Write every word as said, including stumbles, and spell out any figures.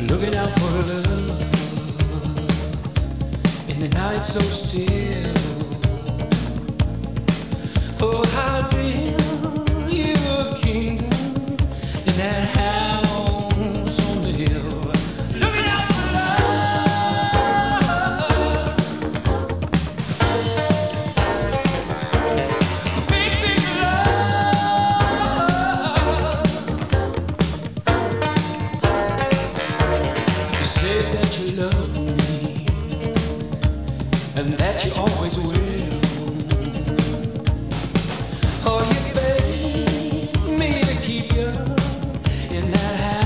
Looking out for love in the night so still. Oh, I'll build you a kingdom in that house on the hill. Looking out for love, big, big love. You said that you love me and that you always will.